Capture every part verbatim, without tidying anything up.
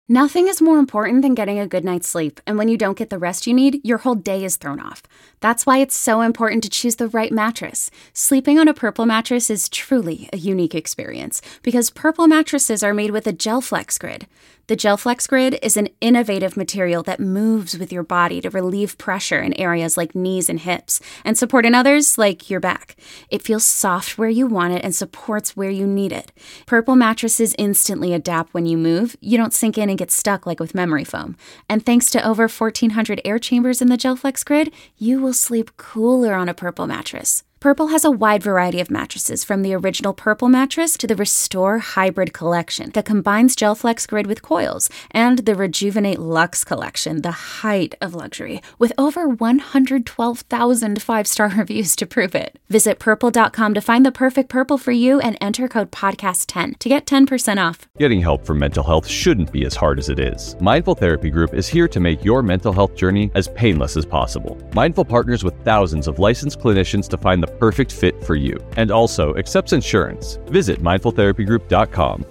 Nothing is more important than getting a good night's sleep, and when you don't get the rest you need, your whole day is thrown off. That's why it's so important to choose the right mattress. Sleeping on a Purple mattress is truly a unique experience, because Purple mattresses are made with a GelFlex Grid. The GelFlex Grid is an innovative material that moves with your body to relieve pressure in areas like knees and hips, and support in others like your back. It feels soft where you want it and supports where you need it. Purple mattresses instantly adapt when you move. You don't sink in and get stuck like with memory foam. And thanks to over fourteen hundred air chambers in the GelFlex Grid, you will sleep cooler on a Purple mattress. Purple has a wide variety of mattresses, from the original Purple mattress to the Restore Hybrid collection that combines GelFlex Grid with coils, and the Rejuvenate Luxe collection, the height of luxury, with over one hundred twelve thousand five-star reviews to prove it. Visit purple dot com to find the perfect Purple for you and enter code podcast ten to get ten percent off. Getting help for mental health shouldn't be as hard as it is. Mindful Therapy Group is here to make your mental health journey as painless as possible. Mindful partners with thousands of licensed clinicians to find the perfect fit for you, and also accepts insurance. Visit mindful therapy group dot com.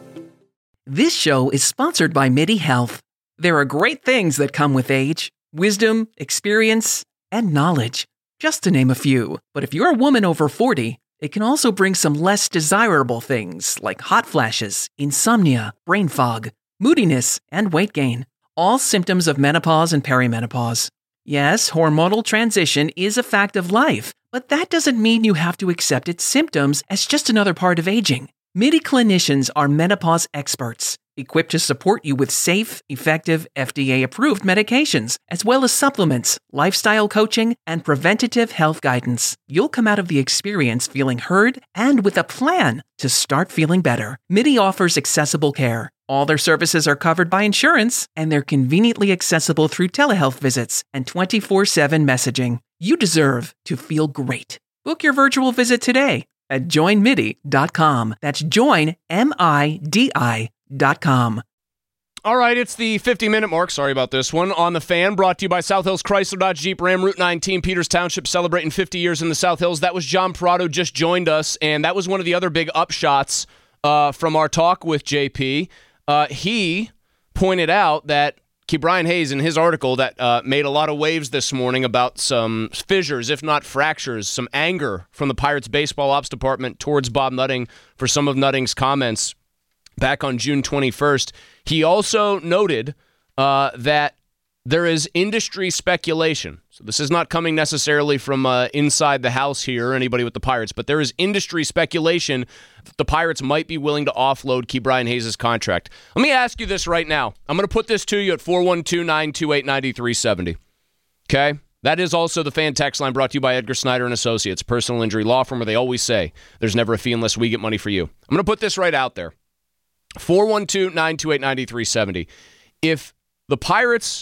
This show is sponsored by MIDI Health. There are great things that come with age: wisdom, experience, and knowledge, just to name a few. But if you're a woman over forty, it can also bring some less desirable things like hot flashes, insomnia, brain fog, moodiness, and weight gain, all symptoms of menopause and perimenopause. Yes, hormonal transition is a fact of life, but that doesn't mean you have to accept its symptoms as just another part of aging. MIDI clinicians are menopause experts, equipped to support you with safe, effective, F D A-approved medications, as well as supplements, lifestyle coaching, and preventative health guidance. You'll come out of the experience feeling heard and with a plan to start feeling better. MIDI offers accessible care. All their services are covered by insurance, and they're conveniently accessible through telehealth visits and twenty-four seven messaging. You deserve to feel great. Book your virtual visit today at join midi dot com. That's join, M I D I dot com. All right, it's the fifty-minute mark. Sorry about this one. On The Fan, brought to you by South Hills Chrysler Dodge Jeep Ram, Route nineteen, Peters Township, celebrating fifty years in the South Hills. That was John Parado, just joined us, and that was one of the other big upshots uh, from our talk with J P. Uh, he pointed out that Ke'Bryan Hayes, in his article that uh, made a lot of waves this morning about some fissures, if not fractures, some anger from the Pirates baseball ops department towards Bob Nutting for some of Nutting's comments back on June twenty-first. He also noted uh, that there is industry speculation. So this is not coming necessarily from uh, inside the house here or anybody with the Pirates, but there is industry speculation that the Pirates might be willing to offload Ke'Bryan Hayes' contract. Let me ask you this right now. I'm going to put this to you at four one two, nine two eight, nine three seven zero. Okay? That is also the fan text line, brought to you by Edgar Snyder and Associates, personal injury law firm where they always say there's never a fee unless we get money for you. I'm going to put this right out there. four one two, nine two eight, nine three seven zero. If the Pirates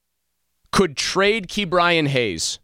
could trade Ke'Bryan Hayes,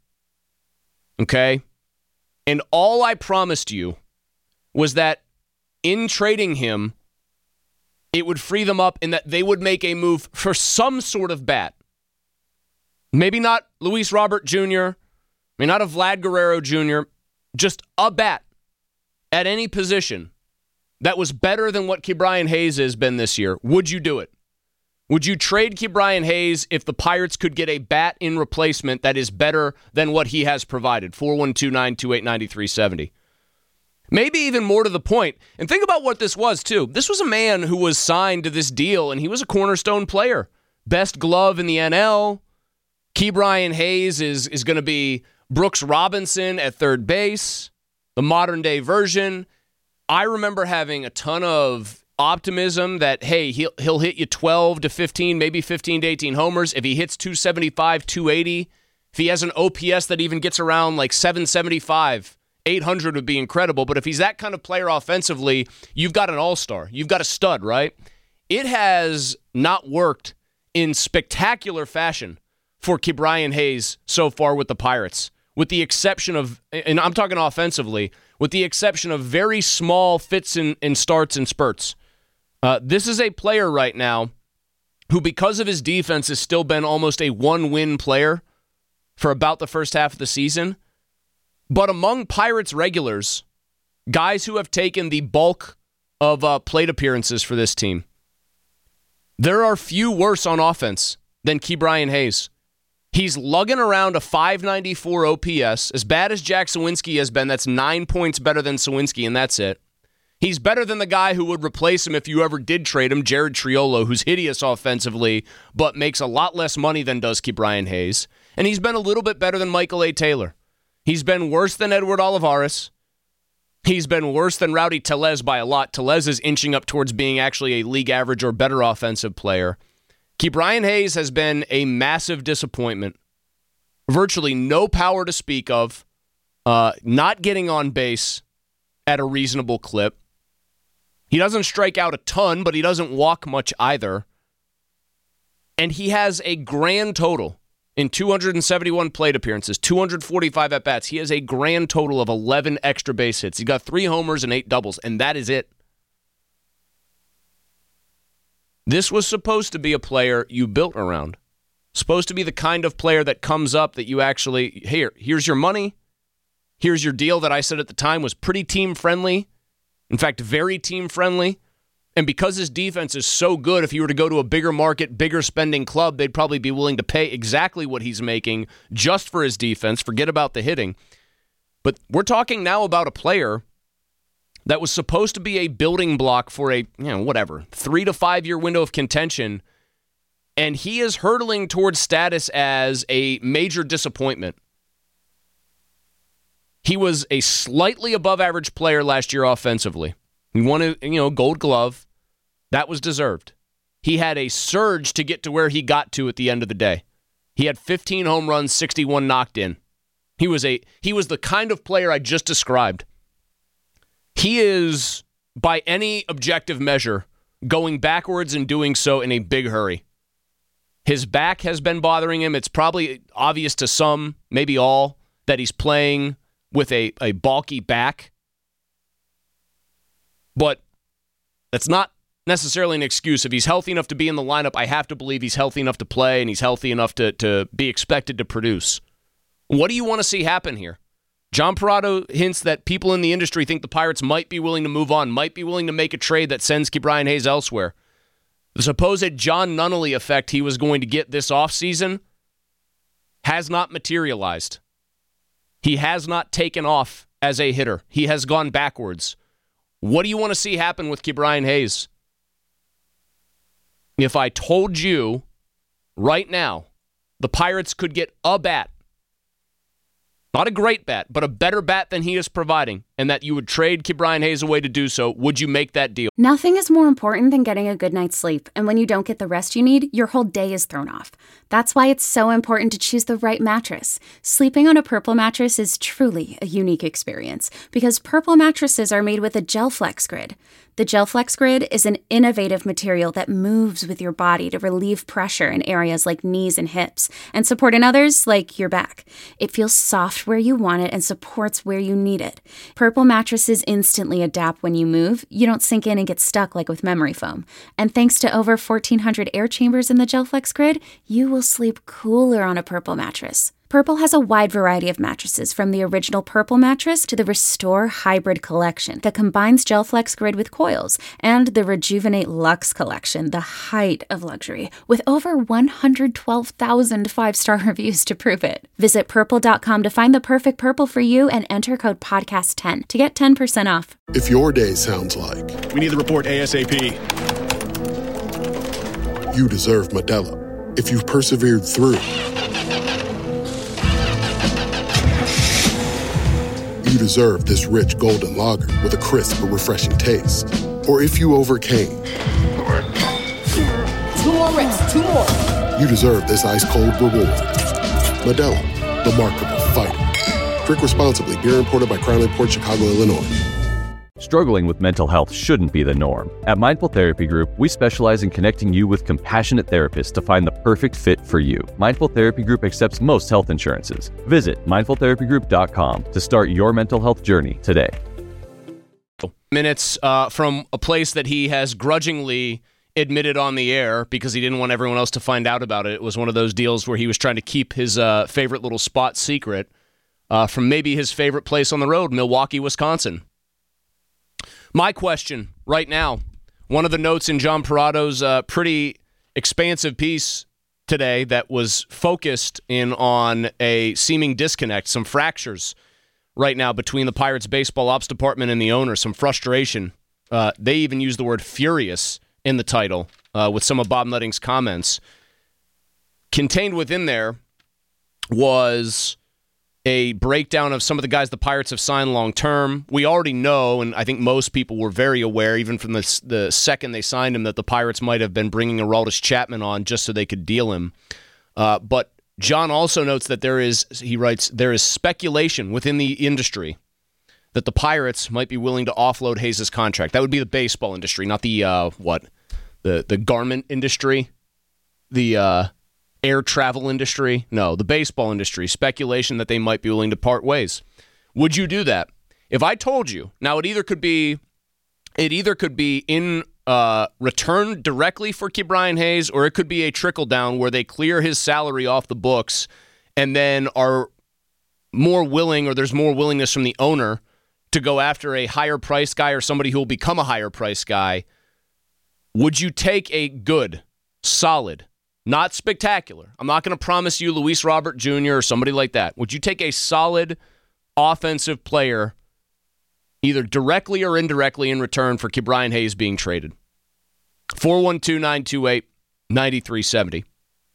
okay, and all I promised you was that in trading him, it would free them up and that they would make a move for some sort of bat. Maybe not Luis Robert Junior, maybe not a Vlad Guerrero Junior, just a bat at any position that was better than what Ke'Bryan Hayes has been this year. Would you do it? Would you trade Ke'Bryan Hayes if the Pirates could get a bat in replacement that is better than what he has provided? four one two, nine two eight, nine three seven zero. Maybe even more to the point. And think about what this was, too. This was a man who was signed to this deal, and he was a cornerstone player. Best glove in the N L. Ke'Bryan Hayes is, is going to be Brooks Robinson at third base, the modern-day version. I remember having a ton of optimism that, hey, he'll, he'll hit you twelve to fifteen, maybe fifteen to eighteen homers. If he hits two seventy-five, two eighty, if he has an O P S that even gets around like seven seventy-five, eight hundred would be incredible. But if he's that kind of player offensively, you've got an all-star. You've got a stud, right? It has not worked in spectacular fashion for Ke'Bryan Hayes so far with the Pirates, with the exception of, and I'm talking offensively, with the exception of very small fits and, and starts and spurts. Uh, this is a player right now who, because of his defense, has still been almost a one-win player for about the first half of the season. But among Pirates regulars, guys who have taken the bulk of uh, plate appearances for this team, There are few worse on offense than Ke'Bryan Hayes. He's lugging around a five ninety-four O P S. As bad as Jack Sawinski has been, that's nine points better than Sawinski, and that's it. He's better than the guy who would replace him if you ever did trade him, Jared Triolo, who's hideous offensively, but makes a lot less money than does Ke'Bryan Hayes. And he's been a little bit better than Michael A. Taylor. He's been worse than Edward Olivares. He's been worse than Rowdy Tellez by a lot. Tellez is inching up towards being actually a league average or better offensive player. Ke'Bryan Hayes has been a massive disappointment. Virtually no power to speak of. Uh, not getting on base at a reasonable clip. He doesn't strike out a ton, but he doesn't walk much either. And he has a grand total in two hundred seventy-one plate appearances, two hundred forty-five at-bats. He has a grand total of eleven extra base hits. He got three homers and eight doubles, and that is it. This was supposed to be a player you built around. Supposed to be the kind of player that comes up that you actually, here, here's your money. Here's your deal that I said at the time was pretty team-friendly. In fact, very team-friendly. And because his defense is so good, if you were to go to a bigger market, bigger spending club, they'd probably be willing to pay exactly what he's making just for his defense. Forget about the hitting. But we're talking now about a player that was supposed to be a building block for a, you know, whatever, three to five year window of contention, and he is hurtling towards status as a major disappointment. He was a slightly above average player last year offensively. He won a, you know, Gold Glove. That was deserved. He had a surge to get to where he got to at the end of the day. He had fifteen home runs, sixty-one knocked in. He was a he was the kind of player I just described. He is, by any objective measure, going backwards and doing so in a big hurry. His back has been bothering him. It's probably obvious to some, maybe all, that he's playing with a, a bulky back. But that's not necessarily an excuse. If he's healthy enough to be in the lineup, I have to believe he's healthy enough to play and he's healthy enough to, to be expected to produce. What do you want to see happen here? John Parado hints that people in the industry think the Pirates might be willing to move on, might be willing to make a trade that sends Ke'Bryan Hayes elsewhere. The supposed John Nunnally effect he was going to get this offseason has not materialized. He has not taken off as a hitter. He has gone backwards. What do you want to see happen with Ke'Bryan Hayes? If I told you right now the Pirates could get a bat, not a great bat, but a better bat than he is providing, and that you would trade Ke'Bryan Hayes away to do so, would you make that deal? Nothing is more important than getting a good night's sleep, and when you don't get the rest you need, your whole day is thrown off. That's why it's so important to choose the right mattress. Sleeping on a Purple mattress is truly a unique experience, because Purple mattresses are made with a GelFlex Grid. The GelFlex Grid is an innovative material that moves with your body to relieve pressure in areas like knees and hips, and support in others like your back. It feels soft where you want it and supports where you need it. Purple mattresses instantly adapt when you move. You don't sink in and get stuck like with memory foam. And thanks to over fourteen hundred air chambers in the GelFlex Grid, you will sleep cooler on a Purple mattress. Purple has a wide variety of mattresses, from the original Purple mattress to the Restore Hybrid collection that combines GelFlex Grid with coils, and the Rejuvenate Luxe collection, the height of luxury, with over one hundred twelve thousand five-star reviews to prove it. Visit purple dot com to find the perfect Purple for you and enter code podcast ten to get ten percent off. If your day sounds like we need the report ASAP, you deserve Modelo. If you've persevered through, you deserve this rich golden lager with a crisp but refreshing taste. Or if you overcame, Two more reps, two more. you deserve this ice-cold reward. Modelo, the Markable Fighter. Drink responsibly. Beer imported by Crown Imports, Chicago, Illinois. Struggling with mental health shouldn't be the norm. At Mindful Therapy Group, we specialize in connecting you with compassionate therapists to find the perfect fit for you. Mindful Therapy Group accepts most health insurances. Visit mindful therapy group dot com to start your mental health journey today. Minutes uh, from a place that he has grudgingly admitted on the air because he didn't want everyone else to find out about it. It was one of those deals where he was trying to keep his uh, favorite little spot secret uh, from maybe his favorite place on the road, Milwaukee, Wisconsin. My question right now, one of the notes in John Parado's uh, pretty expansive piece today that was focused in on a seeming disconnect, some fractures right now between the Pirates baseball ops department and the owner, some frustration. Uh, they even used the word furious in the title uh, with some of Bob Nutting's comments. Contained within there was a breakdown of some of the guys the Pirates have signed long-term. We already know, and I think most people were very aware, even from the, the second they signed him, that the Pirates might have been bringing Aroldis Chapman on just so they could deal him. Uh, but John also notes that there is, he writes, there is speculation within the industry that the Pirates might be willing to offload Hayes' contract. That would be the baseball industry, not the, uh, what, the, the garment industry, the... Uh, air travel industry? No, the baseball industry. Speculation that they might be willing to part ways. Would you do that? If I told you, now it either could be it either could be in uh, return directly for Ke'Bryan Hayes, or it could be a trickle down where they clear his salary off the books and then are more willing, or there's more willingness from the owner to go after a higher price guy or somebody who will become a higher price guy. Would you take a good, solid, not spectacular, I'm not going to promise you Luis Robert Junior or somebody like that. Would you take a solid offensive player either directly or indirectly in return for Ke'Bryan Hayes being traded? four one two, nine two eight, nine three seven zero.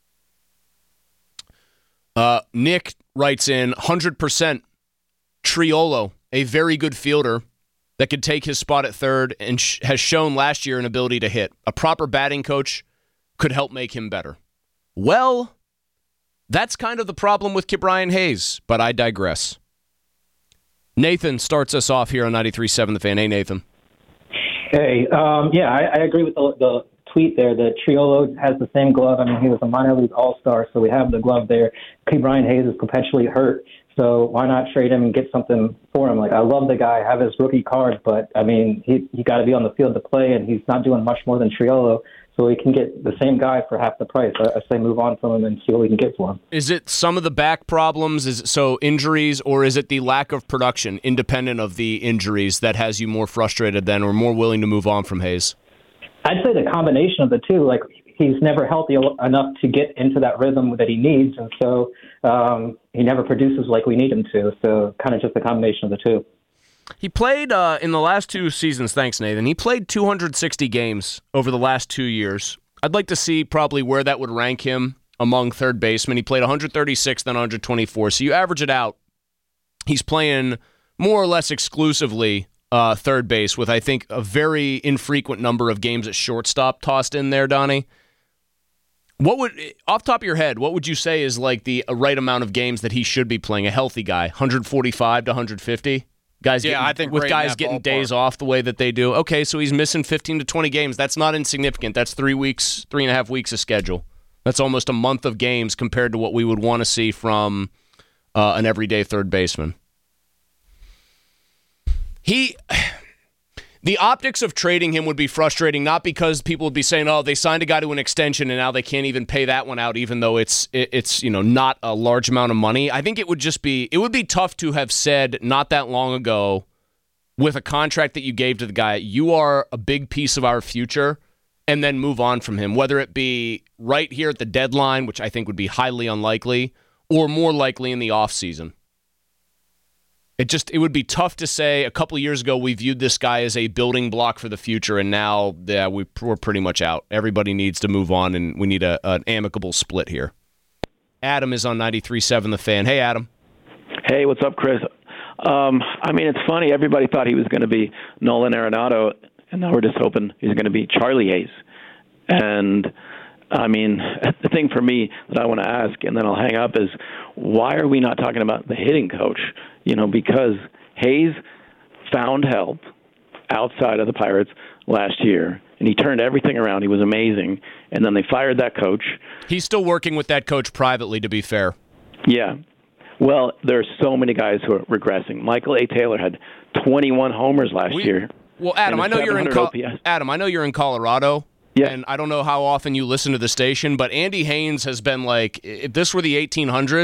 Uh, Nick writes in, one hundred percent Triolo, a very good fielder that could take his spot at third and sh- has shown last year an ability to hit. A proper batting coach could help make him better. Well, that's kind of the problem with Ke'Bryan Hayes, but I digress. Nathan starts us off here on ninety-three point seven The Fan. Hey, Nathan. Hey, um, yeah, I, I agree with the, the tweet there that Triolo has the same glove. I mean, he was a minor league all-star, so we have the glove there. Ke'Bryan Hayes is perpetually hurt, so why not trade him and get something for him? Like, I love the guy, have his rookie card, but, I mean, he he got to be on the field to play, and he's not doing much more than Triolo. So we can get the same guy for half the price. I, I say move on from him and see what we can get for him. Is it some of the back problems, is it, so injuries, or is it the lack of production, independent of the injuries, that has you more frustrated then or more willing to move on from Hayes? I'd say the combination of the two. Like, he's never healthy enough to get into that rhythm that he needs, and so um, he never produces like we need him to. So kind of just a combination of the two. He played uh, in the last two seasons, thanks, Nathan. He played two hundred sixty games over the last two years. I'd like to see probably where that would rank him among third basemen. He played one hundred thirty-six, then one hundred twenty-four. So you average it out, he's playing more or less exclusively uh, third base with, I think, a very infrequent number of games at shortstop tossed in there, Donnie. What would, off the top of your head, what would you say is like the right amount of games that he should be playing? A healthy guy, one forty-five to one fifty? Guys yeah, getting, I think with right guys getting ballpark. days off the way that they do. Okay, so he's missing fifteen to twenty games. That's not insignificant. That's three weeks, three and a half weeks of schedule. That's almost a month of games compared to what we would want to see from uh, an everyday third baseman. He, the optics of trading him would be frustrating, not because people would be saying, "Oh, they signed a guy to an extension and now they can't even pay that one out, even though it's it, it's you know not a large amount of money." I think it would just be it would be tough to have said not that long ago, with a contract that you gave to the guy, "You are a big piece of our future," and then move on from him. Whether it be right here at the deadline, which I think would be highly unlikely, or more likely in the offseason. It just it would be tough to say. A couple of years ago, we viewed this guy as a building block for the future, and now yeah, we, we're pretty much out. Everybody needs to move on, and we need a, an amicable split here. Adam is on ninety-three point seven The Fan. Hey, Adam. Hey, what's up, Chris? Um, I mean, it's funny. Everybody thought he was going to be Nolan Arenado, and now we're just hoping he's going to be Charlie Hayes. And, I mean, the thing for me that I want to ask, and then I'll hang up, is why are we not talking about the hitting coach? You know, because Hayes found help outside of the Pirates last year, and he turned everything around. He was amazing. And then they fired that coach. He's still working with that coach privately, to be fair. Yeah. Well, there are so many guys who are regressing. Michael A. Taylor had twenty-one homers last we, year. Well, Adam, I know you're in Col- Adam, I know you're in Colorado. Yeah. And I don't know how often you listen to the station, but Andy Haynes has been like, if this were the eighteen hundreds,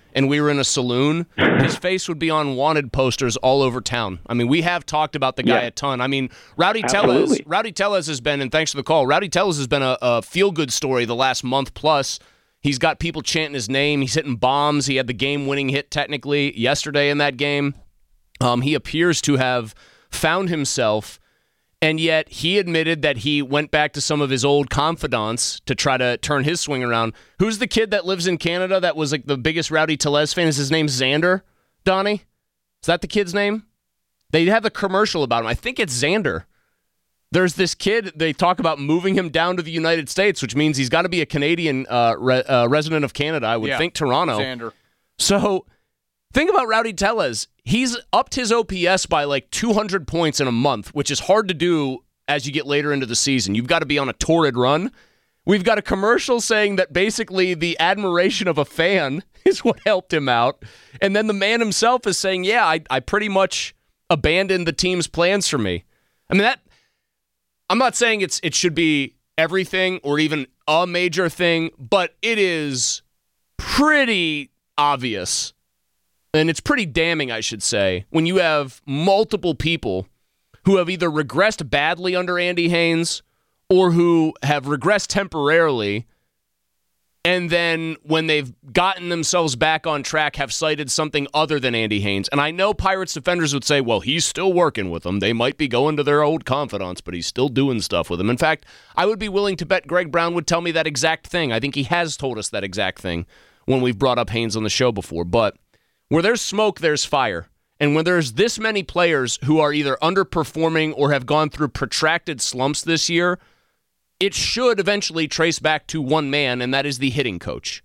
and we were in a saloon, his face would be on wanted posters all over town. I mean, we have talked about the guy Yeah. a ton. I mean, Rowdy Absolutely. Tellez, Rowdy Tellez has been, and thanks for the call, Rowdy Tellez has been a, a feel-good story the last month plus. He's got people chanting his name. He's hitting bombs. He had the game-winning hit technically yesterday in that game. Um, he appears to have found himself, and yet he admitted that he went back to some of his old confidants to try to turn his swing around. Who's the kid that lives in Canada that was like the biggest Rowdy Tellez fan? Is his name Xander, Donnie? Is that the kid's name? They have a commercial about him. I think it's Xander. There's this kid, they talk about moving him down to the United States, which means he's got to be a Canadian uh, re- uh, resident of Canada, I would Yeah, think Toronto. Xander. So think about Rowdy Tellez. He's upped his O P S by like two hundred points in a month, which is hard to do as you get later into the season. You've got to be on a torrid run. We've got a commercial saying that basically the admiration of a fan is what helped him out. And then the man himself is saying, yeah, I, I pretty much abandoned the team's plans for me. I mean, that I'm not saying it's it should be everything or even a major thing, but it is pretty obvious, and it's pretty damning, I should say, when you have multiple people who have either regressed badly under Andy Haynes or who have regressed temporarily, and then when they've gotten themselves back on track, have cited something other than Andy Haynes. And I know Pirates defenders would say, well, he's still working with them. They might be going to their old confidants, but he's still doing stuff with them. In fact, I would be willing to bet Greg Brown would tell me that exact thing. I think he has told us that exact thing when we've brought up Haynes on the show before. But where there's smoke, there's fire. And when there's this many players who are either underperforming or have gone through protracted slumps this year, it should eventually trace back to one man, and that is the hitting coach,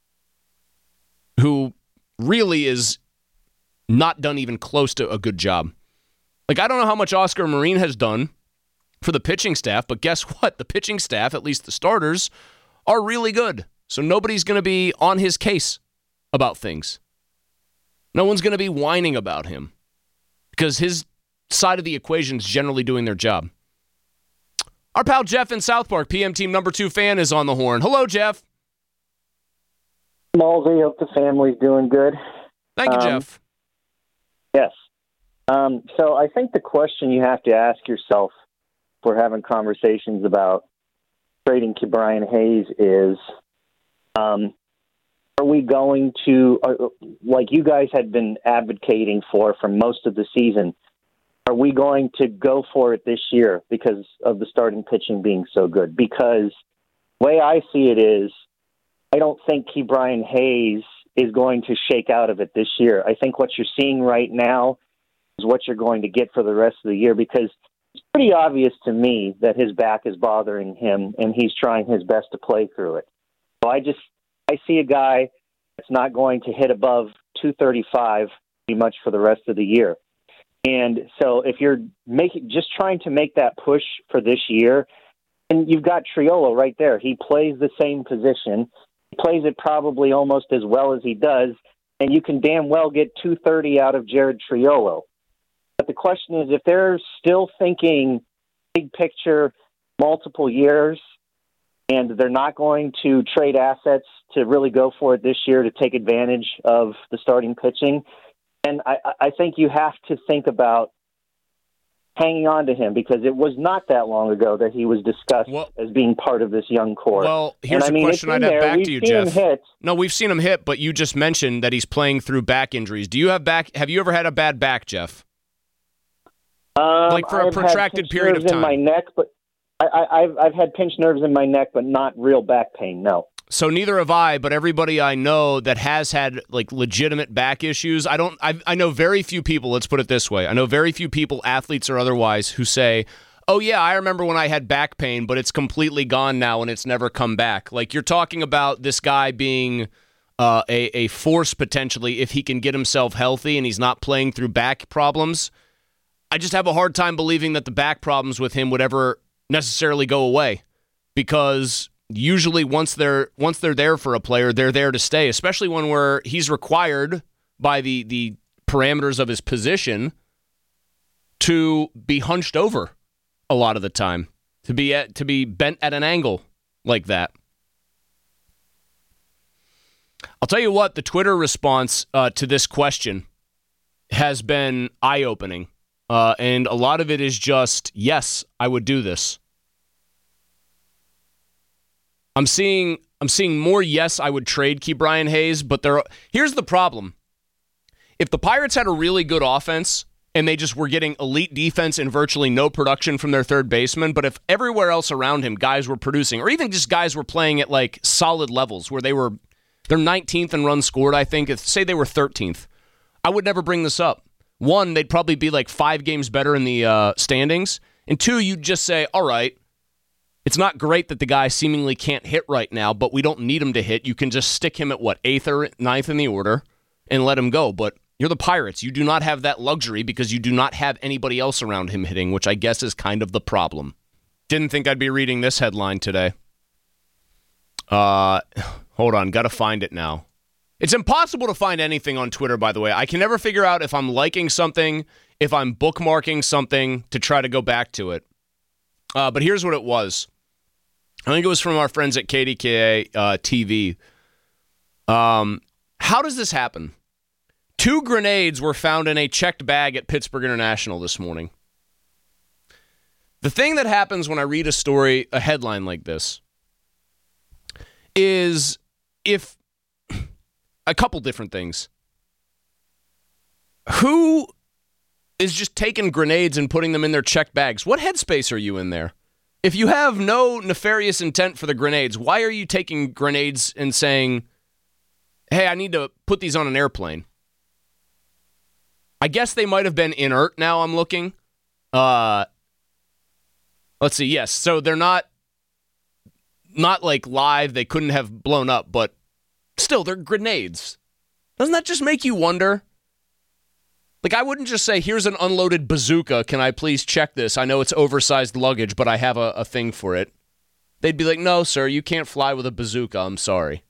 who really is not done even close to a good job. Like, I don't know how much Oscar Marin has done for the pitching staff, but guess what? The pitching staff, at least the starters, are really good. So nobody's going to be on his case about things. No one's going to be whining about him because his side of the equation is generally doing their job. Our pal Jeff in South Park, P M Team number two fan, is on the horn. Hello, Jeff. Malsey, hope the family's doing good. Thank you, um, Jeff. Yes. Um, so I think the question you have to ask yourself if we're having conversations about trading Ke'Bryan Hayes is, um, are we going to, uh, like you guys had been advocating for for most of the season, are we going to go for it this year because of the starting pitching being so good? Because the way I see it is, I don't think Ke'Bryan Hayes is going to shake out of it this year. I think what you're seeing right now is what you're going to get for the rest of the year, because it's pretty obvious to me that his back is bothering him and he's trying his best to play through it. So I just, I see a guy that's not going to hit above two thirty-five pretty much for the rest of the year. And so if you're making just trying to make that push for this year, and you've got Triolo right there. He plays the same position. He plays it probably almost as well as he does, and you can damn well get two thirty out of Jared Triolo. But the question is, if they're still thinking big picture, multiple years, and they're not going to trade assets to really go for it this year to take advantage of the starting pitching, and I, I think you have to think about hanging on to him, because it was not that long ago that he was discussed well, as being part of this young core. Well, here's and, I a mean, question I'd have there. back We've to you, seen Jeff. Him hit. No, we've seen him hit, but you just mentioned that he's playing through back injuries. Do you have back? Have you ever had a bad back, Jeff? Um, Like for a I've protracted had period of nerves time. in my neck, but I, I, I've I've had pinched nerves in my neck, but not real back pain. No. So neither have I, but everybody I know that has had like legitimate back issues, I don't. I, I know very few people. Let's put it this way: I know very few people, athletes or otherwise, who say, "Oh yeah, I remember when I had back pain, but it's completely gone now and it's never come back." Like, you're talking about this guy being uh, a a force potentially if he can get himself healthy and he's not playing through back problems. I just have a hard time believing that the back problems with him would ever necessarily go away, because usually once they're once they're there for a player, they're there to stay, especially when we're he's required by the the parameters of his position to be hunched over a lot of the time, to be at, to be bent at an angle like that. I'll tell you what, the Twitter response uh, to this question has been eye-opening. Uh, and a lot of it is just, yes, I would do this. I'm seeing I'm seeing more yes, I would trade Ke'Bryan Hayes, but there. Here's the problem. If the Pirates had a really good offense and they just were getting elite defense and virtually no production from their third baseman, but if everywhere else around him guys were producing, or even just guys were playing at like solid levels where they were, they're nineteenth in runs scored, I think, if, say they were thirteenth, I would never bring this up. One, they'd probably be like five games better in the uh, standings. And two, you'd just say, all right, it's not great that the guy seemingly can't hit right now, but we don't need him to hit. You can just stick him at, what, eighth or ninth in the order and let him go. But you're the Pirates. You do not have that luxury because you do not have anybody else around him hitting, which I guess is kind of the problem. Didn't think I'd be reading this headline today. Uh, hold on, got to find it now. It's impossible to find anything on Twitter, by the way. I can never figure out if I'm liking something, if I'm bookmarking something to try to go back to it. Uh, but here's what it was. I think it was from our friends at K D K A uh, T V. Um, how does this happen? Two grenades were found in a checked bag at Pittsburgh International this morning. The thing that happens when I read a story, a headline like this, is if a couple different things. Who is just taking grenades and putting them in their checked bags? What headspace are you in there? If you have no nefarious intent for the grenades, why are you taking grenades and saying, hey, I need to put these on an airplane? I guess they might have been inert now I'm looking. Uh, let's see, yes. So they're not, not like live. They couldn't have blown up, but still, they're grenades. Doesn't that just make you wonder? Like, I wouldn't just say, here's an unloaded bazooka. Can I please check this? I know it's oversized luggage, but I have a, a thing for it. They'd be like, no, sir, you can't fly with a bazooka. I'm sorry.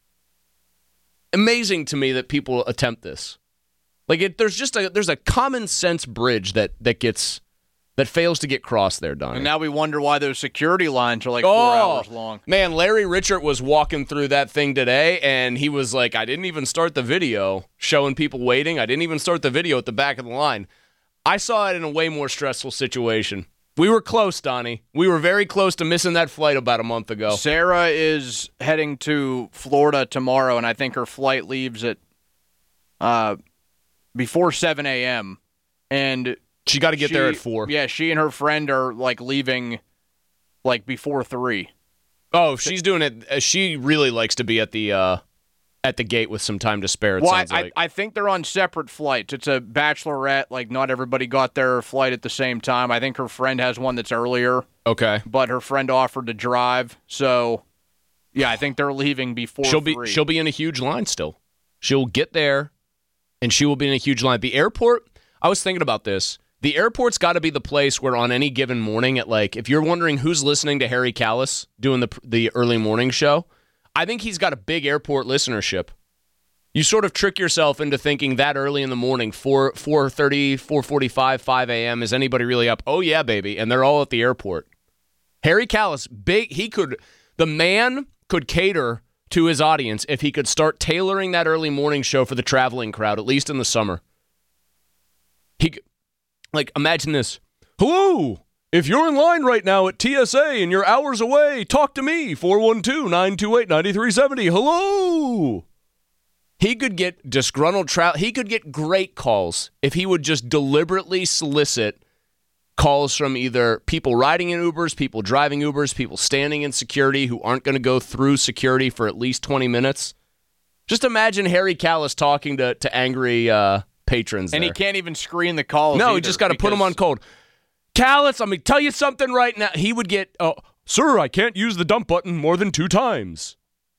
Amazing to me that people attempt this. Like, it, there's just a there's a common sense bridge that that gets that fails to get crossed there, Donnie. And now we wonder why those security lines are like four oh, hours long. Man, Larry Richert was walking through that thing today, and he was like, I didn't even start the video showing people waiting. I didn't even start the video at the back of the line. I saw it in a way more stressful situation. We were close, Donnie. We were very close to missing that flight about a month ago. Sarah is heading to Florida tomorrow, and I think her flight leaves at uh, before seven a.m., and she got to get she, there at four. Yeah, she and her friend are, like, leaving, like, before three. Oh, she's doing it. She really likes to be at the uh, at the gate with some time to spare, it well, sounds I, like. I think they're on separate flights. It's a bachelorette. Like, not everybody got their flight at the same time. I think her friend has one that's earlier. Okay. But her friend offered to drive. So, yeah, I think they're leaving before she'll three. be She'll be in a huge line still. She'll get there, and she will be in a huge line. The airport, I was thinking about this. The airport's got to be the place where on any given morning at, like, if you're wondering who's listening to Harry Callis doing the the early morning show, I think he's got a big airport listenership. You sort of trick yourself into thinking that early in the morning, four thirty, four forty-five, five a.m., is anybody really up? Oh, yeah, baby, and they're all at the airport. Harry Callis, big, he could, the man could cater to his audience if he could start tailoring that early morning show for the traveling crowd, at least in the summer. He could. Like, imagine this. Hello! If you're in line right now at T S A and you're hours away, talk to me. four one two, nine two eight, nine three seven zero. Hello! He could get disgruntled travel. He could get great calls if he would just deliberately solicit calls from either people riding in Ubers, people driving Ubers, people standing in security who aren't going to go through security for at least twenty minutes. Just imagine Harry Callis talking to, to angry uh, patrons And there. he can't even screen the calls No, either, he just got to put because- them on cold. Callis, I'm going to tell you something right now. He would get, oh, sir, I can't use the dump button more than two times.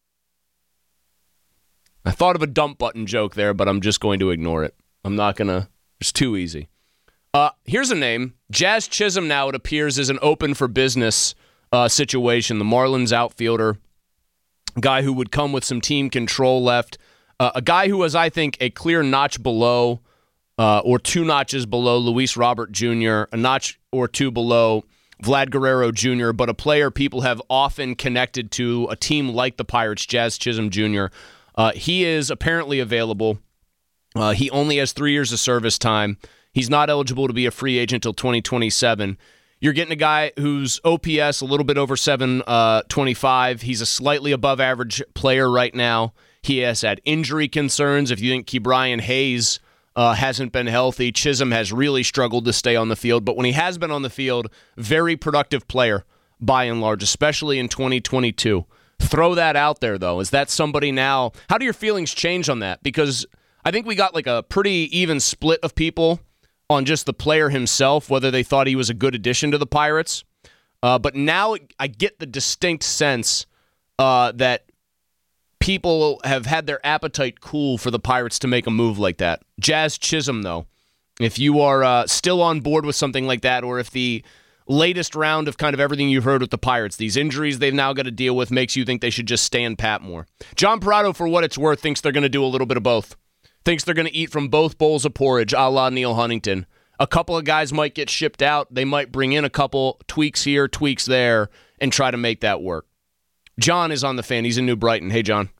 I thought of a dump button joke there, but I'm just going to ignore it. I'm not going to. It's too easy. Uh, here's a name. Jazz Chisholm now, it appears, is an open for business uh, situation. The Marlins outfielder, guy who would come with some team control left. Uh, a guy who was, I think, a clear notch below uh, or two notches below Luis Robert Junior, a notch or two below Vlad Guerrero Junior, but a player people have often connected to a team like the Pirates, Jazz Chisholm Junior, Uh, he is apparently available. Uh, he only has three years of service time. He's not eligible to be a free agent until twenty twenty-seven. You're getting a guy whose O P S a little bit over seven twenty-five. He's a slightly above average player right now. He has had injury concerns. If you think Ke'Bryan Hayes uh, hasn't been healthy, Chisholm has really struggled to stay on the field. But when he has been on the field, very productive player by and large, especially in twenty twenty-two. Throw that out there, though. Is that somebody now? How do your feelings change on that? Because I think we got like a pretty even split of people on just the player himself, whether they thought he was a good addition to the Pirates. Uh, but now I get the distinct sense uh, that people have had their appetite cool for the Pirates to make a move like that. Jazz Chisholm, though, if you are uh, still on board with something like that, or if the latest round of kind of everything you've heard with the Pirates, these injuries they've now got to deal with, makes you think they should just stand pat more. John Parado, for what it's worth, thinks they're going to do a little bit of both. Thinks they're going to eat from both bowls of porridge, a la Neil Huntington. A couple of guys might get shipped out. They might bring in a couple tweaks here, tweaks there, and try to make that work. John is on the Fan. He's in New Brighton. Hey, John.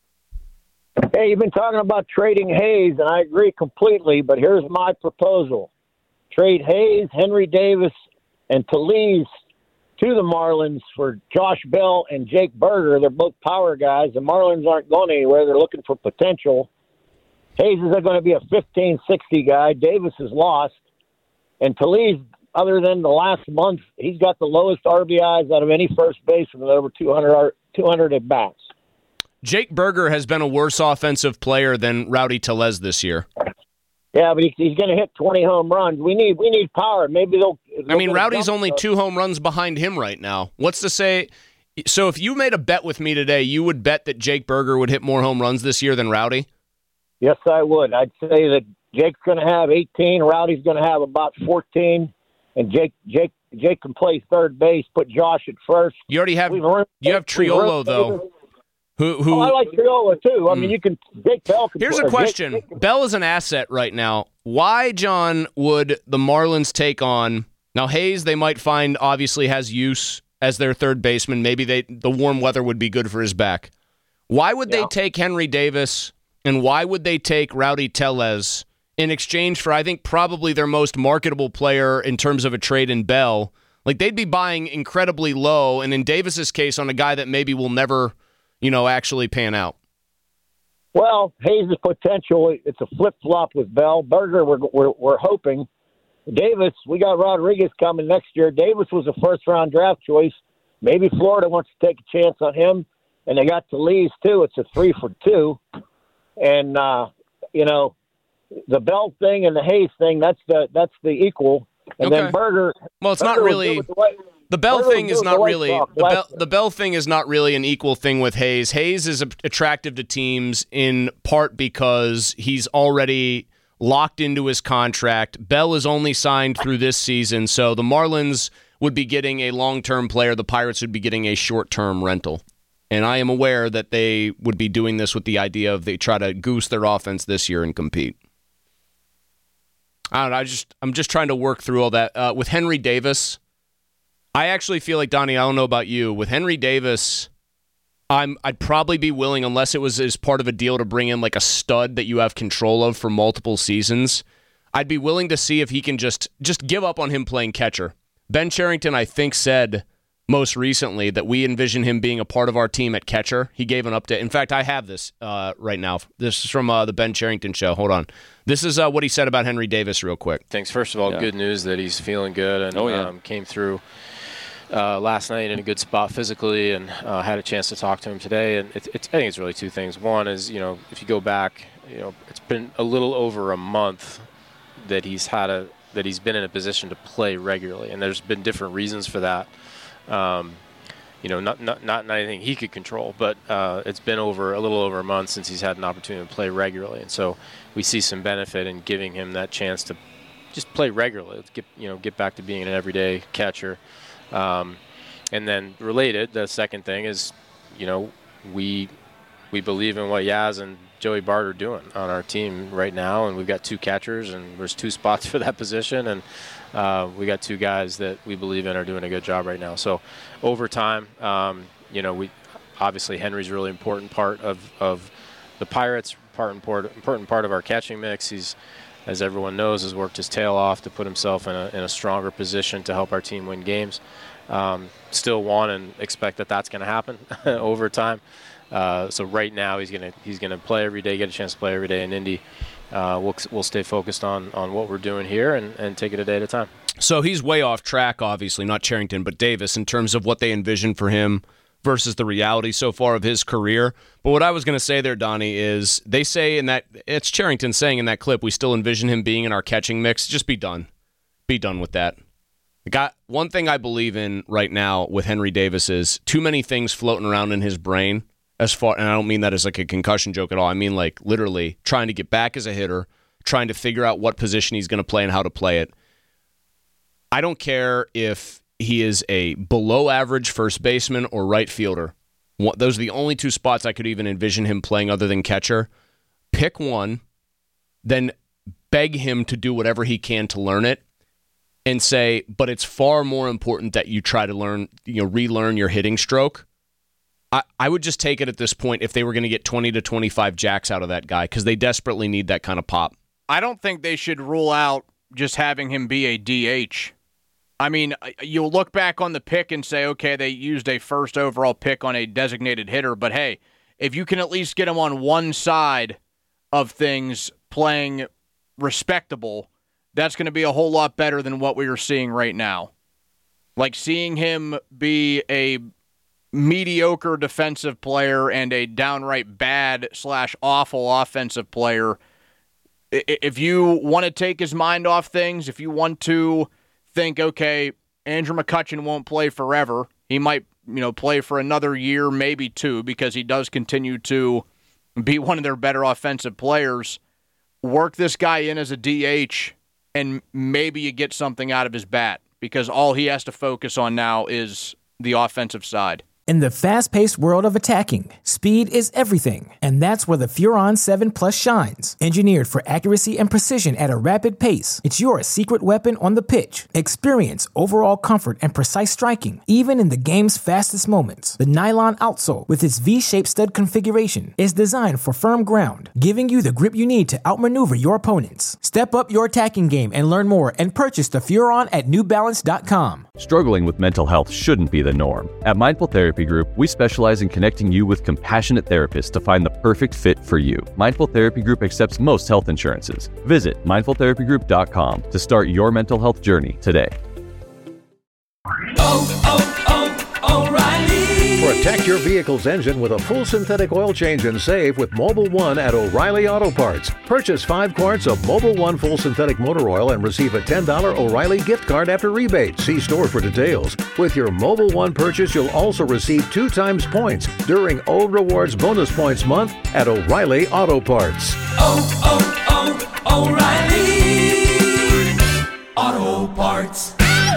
Hey, you've been talking about trading Hayes, and I agree completely, but here's my proposal. Trade Hayes, Henry Davis, and Talese to the Marlins for Josh Bell and Jake Berger. They're both power guys. The Marlins aren't going anywhere. They're looking for potential. Hayes is going to be a fifteen sixty guy. Davis is lost. And Talese, other than the last month, he's got the lowest R B Is out of any first baseman with over two hundred, two hundred at bats. Jake Berger has been a worse offensive player than Rowdy Tellez this year. Yeah, but he, he's going to hit twenty home runs. We need we need power. Maybe they'll. they'll I mean, Rowdy's only two home runs behind him right now. What's to say? So if you made a bet with me today, you would bet that Jake Berger would hit more home runs this year than Rowdy? Yes, I would. I'd say that Jake's going to have eighteen, Rowdy's going to have about fourteen, and Jake Jake Jake can play third base. Put Josh at first. You already have run, you have Triolo though. Who, who, oh, I like Triolo too. I mm. mean, you can Jake Bell. Can here's play, a question: Jake, Jake Bell is an asset right now. Why, John, would the Marlins take on now Hayes? They might find obviously has use as their third baseman. Maybe they the warm weather would be good for his back. Why would yeah. they take Henry Davis? And why would they take Rowdy Tellez in exchange for, I think, probably their most marketable player in terms of a trade in Bell? Like, they'd be buying incredibly low, and in Davis's case, on a guy that maybe will never, you know, actually pan out. Well, Hayes' potential, it's a flip-flop with Bell. Berger, we're, we're, we're hoping. Davis, we got Rodriguez coming next year. Davis was a first-round draft choice. Maybe Florida wants to take a chance on him. And they got Talese, too. It's a three for two. And, uh, you know, the Bell thing and the Hayes thing, that's the that's the equal. And okay. then Berger. Well, it's Berger not really. The, the Bell Berger thing is not the really. The Bell, the Bell thing is not really an equal thing with Hayes. Hayes is attractive to teams in part because he's already locked into his contract. Bell is only signed through this season, so the Marlins would be getting a long-term player. The Pirates would be getting a short-term rental. And I am aware that they would be doing this with the idea of they try to goose their offense this year and compete. I don't know. I just, I'm just trying to work through all that. Uh, with Henry Davis, I actually feel like, Donnie, I don't know about you. With Henry Davis, I'm, I'd probably be willing, unless it was as part of a deal to bring in like a stud that you have control of for multiple seasons, I'd be willing to see if he can just, just give up on him playing catcher. Ben Cherington, I think, said most recently that we envision him being a part of our team at catcher. He gave an update. In fact, I have this uh, right now. This is from uh, the Ben Cherington show. Hold on. This is uh, what he said about Henry Davis real quick. Thanks. First of all, yeah. good news that he's feeling good and oh, yeah. um, came through uh, last night in a good spot physically, and uh, had a chance to talk to him today. And it, it's, I think it's really two things. One is, you know, if you go back, you know, it's been a little over a month that he's had a that he's been in a position to play regularly, and there's been different reasons for that. Um, you know, not, not not anything he could control, but uh, it's been over a little over a month since he's had an opportunity to play regularly, and so we see some benefit in giving him that chance to just play regularly. Let's get you know get back to being an everyday catcher, um, and then related, the second thing is, you know, we we believe in what Yaz and Joey Bart are doing on our team right now, and we've got two catchers, and there's two spots for that position, and uh, we got two guys that we believe in are doing a good job right now. So over time, um, you know, we obviously Henry's a really important part of, of the Pirates, part important, important part of our catching mix. He's, as everyone knows, has worked his tail off to put himself in a, in a stronger position to help our team win games. Um, still want and expect that that's going to happen over time. Uh, so right now he's going to he's going to play every day, get a chance to play every day in Indy. Uh, we'll we'll stay focused on on what we're doing here and, and take it a day at a time. So he's way off track, obviously, not Cherington, but Davis, in terms of what they envision for him versus the reality so far of his career. But what I was going to say there, Donnie, is they say in that, it's Cherington saying in that clip, we still envision him being in our catching mix. Just be done. Be done with that. Got one thing I believe in right now with Henry Davis is too many things floating around in his brain as far, and I don't mean that as like a concussion joke at all. I mean like literally trying to get back as a hitter, trying to figure out what position he's going to play and how to play it. I don't care if he is a below average first baseman or right fielder. Those are the only two spots I could even envision him playing other than catcher. Pick one, then beg him to do whatever he can to learn it. And say, but it's far more important that you try to learn, you know, relearn your hitting stroke. I, I would just take it at this point if they were going to get twenty to twenty-five jacks out of that guy because they desperately need that kind of pop. I don't think they should rule out just having him be a D H. I mean, you'll look back on the pick and say, okay, they used a first overall pick on a designated hitter, but hey, if you can at least get him on one side of things playing respectable, that's going to be a whole lot better than what we are seeing right now. Like seeing him be a mediocre defensive player and a downright bad slash awful offensive player. If you want to take his mind off things, if you want to think, okay, Andrew McCutchen won't play forever. He might, you know, play for another year, maybe two, because he does continue to be one of their better offensive players. Work this guy in as a D H, and maybe you get something out of his bat, because all he has to focus on now is the offensive side. In the fast-paced world of attacking, speed is everything, and that's where the Furon seven Plus shines. Engineered for accuracy and precision at a rapid pace, it's your secret weapon on the pitch. Experience overall comfort and precise striking, even in the game's fastest moments. The nylon outsole, with its V-shaped stud configuration, is designed for firm ground, giving you the grip you need to outmaneuver your opponents. Step up your attacking game and learn more and purchase the Furon at New Balance dot com. Struggling with mental health shouldn't be the norm. At Mindful Therapy Group, we specialize in connecting you with compassionate therapists to find the perfect fit for you. Mindful Therapy Group accepts most health insurances. Visit mindful therapy group dot com to start your mental health journey today. Oh, oh, oh, O'Reilly! Protect your vehicle's engine with a full synthetic oil change and save with Mobil one at O'Reilly Auto Parts. Purchase five quarts of Mobil one full synthetic motor oil and receive a ten dollars O'Reilly gift card after rebate. See store for details. With your Mobil one purchase, you'll also receive two times points during O Rewards Bonus Points Month at O'Reilly Auto Parts. Oh, oh, oh, O'Reilly Auto Parts.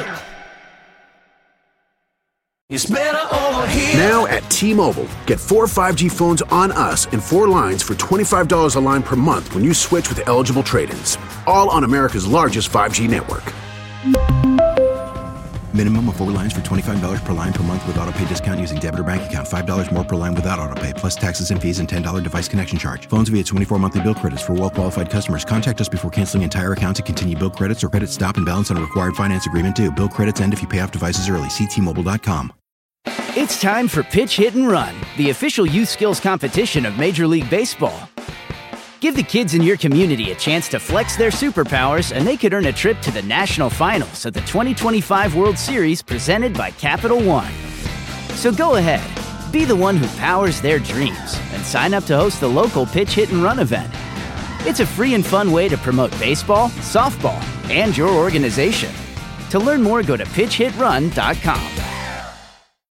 It's better over here. Now at T-Mobile, get four five G phones on us and four lines for twenty-five dollars a line per month when you switch with eligible trade-ins. All on America's largest five G network. Minimum of four lines for twenty-five dollars per line per month with autopay discount using debit or bank account. five dollars more per line without autopay, plus taxes and fees and ten dollars device connection charge. Phones via twenty-four monthly bill credits for well-qualified customers. Contact us before canceling entire account to continue bill credits or credit stop and balance on a required finance agreement due. Bill credits end if you pay off devices early. See T Mobile dot com. It's time for Pitch, Hit, and Run, the official youth skills competition of Major League Baseball. Give the kids in your community a chance to flex their superpowers, and they could earn a trip to the national finals of the twenty twenty-five World Series presented by Capital One. So go ahead, be the one who powers their dreams, and sign up to host the local Pitch, Hit, and Run event. It's a free and fun way to promote baseball, softball, and your organization. To learn more, go to pitch hit run dot com.